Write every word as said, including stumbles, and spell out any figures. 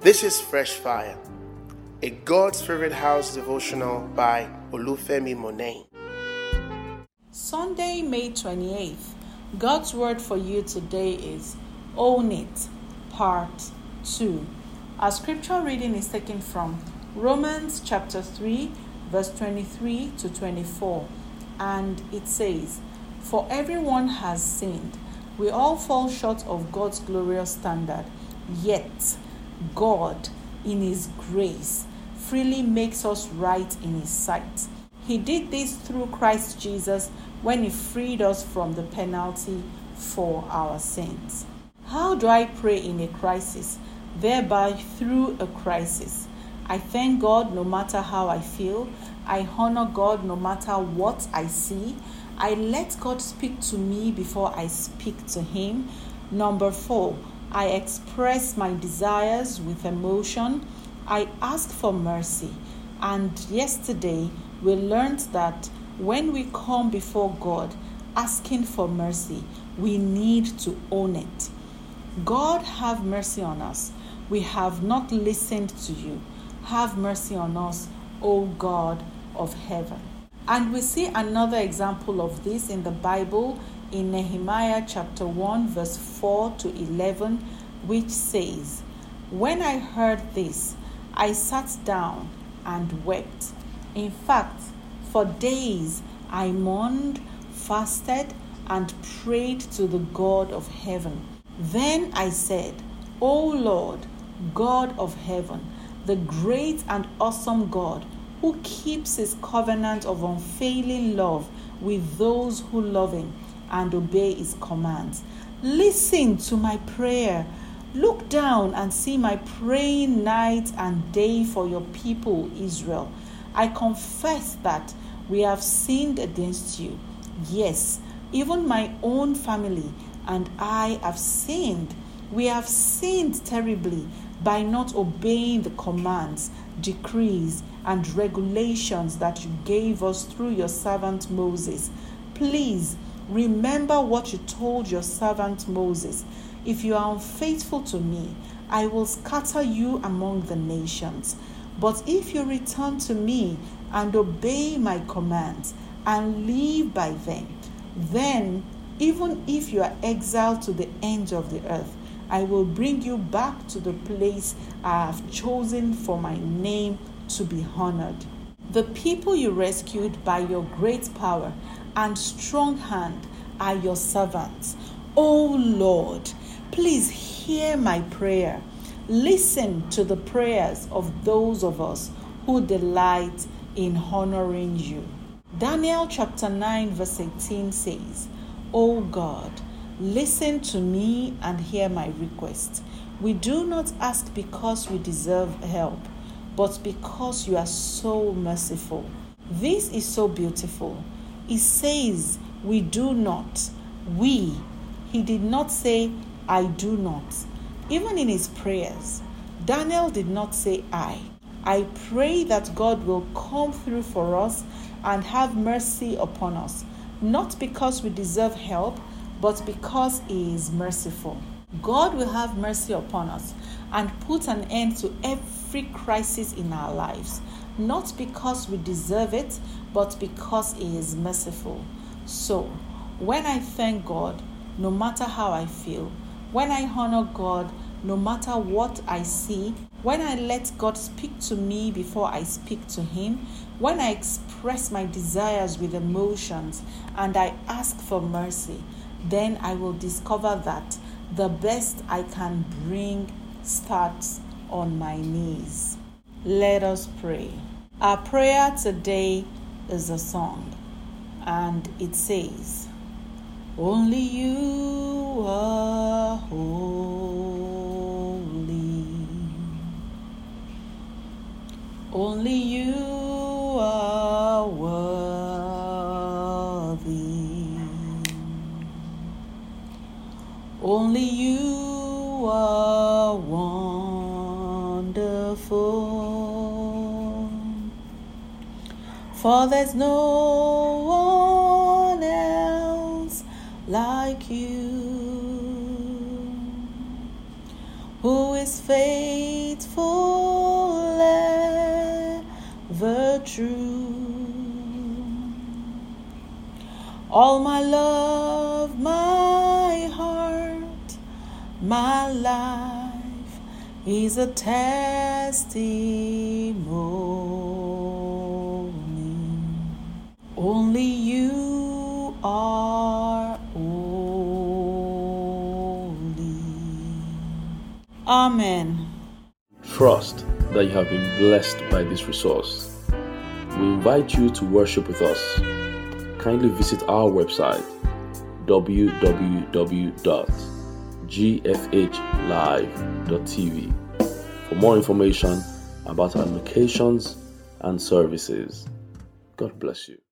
This is Fresh Fire, a God's Favorite House devotional by Olufemi Monet. Sunday, May twenty-eighth. God's word for you today is Own It, Part two. Our scripture reading is taken from Romans chapter three, verse twenty-three to twenty-four. And it says, "For everyone has sinned. We all fall short of God's glorious standard. Yet, God, in His grace, freely makes us right in His sight. He did this through Christ Jesus when He freed us from the penalty for our sins." How do I pray in a crisis, thereby through a crisis? I thank God no matter how I feel. I honor God no matter what I see. I let God speak to me before I speak to Him. Number four, I express my desires with emotion. I ask for mercy. And yesterday, we learned that when we come before God asking for mercy, we need to own it. God, have mercy on us. We have not listened to you. Have mercy on us, O God of heaven. And we see another example of this in the Bible in Nehemiah chapter one, verse four to eleven, which says, "When I heard this, I sat down and wept. In fact, for days I mourned, fasted, and prayed to the God of heaven. Then I said, O Lord, God of heaven, the great and awesome God, who keeps His covenant of unfailing love with those who love Him and obey His commands, listen to my prayer. Look down and see my praying night and day for your people Israel. I confess that we have sinned against you. Yes, even my own family and I have sinned. We have sinned terribly by not obeying the commands, decrees, and regulations that you gave us through your servant Moses. Please remember what you told your servant Moses. If you are unfaithful to me, I will scatter you among the nations. But if you return to me and obey my commands and live by them, then even if you are exiled to the ends of the earth, I will bring you back to the place I have chosen for my name to be honored. The people you rescued by your great power and strong hand are your servants. O Lord, please hear my prayer. Listen to the prayers of those of us who delight in honoring you." Daniel chapter nine verse eighteen says, "O God, listen to me and hear my request. We do not ask because we deserve help, but because you are so merciful." This is so beautiful. It says we do not. We. He did not say, I do not. Even in his prayers, Daniel did not say I. I pray that God will come through for us and have mercy upon us, not because we deserve help, but because He is merciful. God will have mercy upon us and put an end to every crisis in our lives, not because we deserve it, but because He is merciful. So, when I thank God, no matter how I feel, when I honor God, no matter what I see, when I let God speak to me before I speak to Him, when I express my desires with emotions and I ask for mercy, then I will discover that the best I can bring starts on my knees. Let us pray. Our prayer today is a song, and it says, "Only you are holy. Only you are worthy. Only you are wonderful. For there's no one else like you. who is faithful, ever true. All my love, my heart, my life is a testimony. Only you are holy. Amen. Trust that you have been blessed by this resource. We invite you to worship with us. Kindly visit our website w w w dot g f h live dot t v for more information about our locations and services. God bless you.